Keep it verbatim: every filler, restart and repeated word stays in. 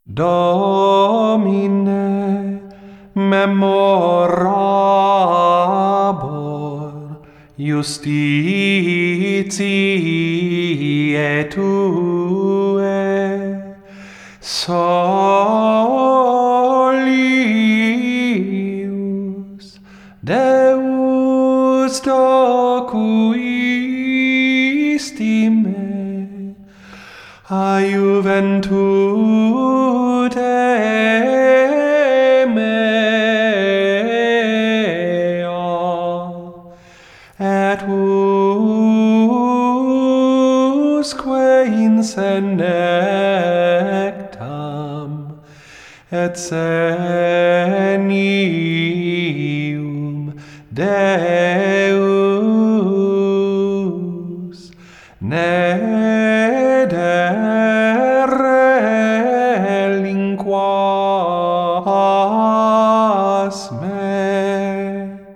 Domine, memorabor justitiae Tuae, solius Deus docuisti me, a juventude mea, et usque in senectam et senium Deus ne derelinquas me.